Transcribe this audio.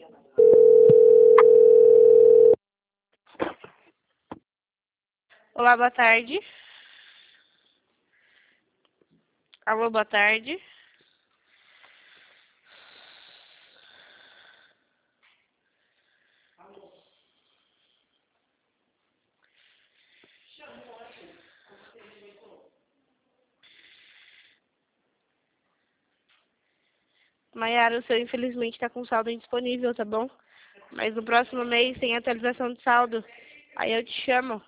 Olá, boa tarde. Alô, boa tarde. Maiara, o seu infelizmente está com saldo indisponível, tá bom? Mas no próximo mês tem atualização de saldo. Aí eu te chamo.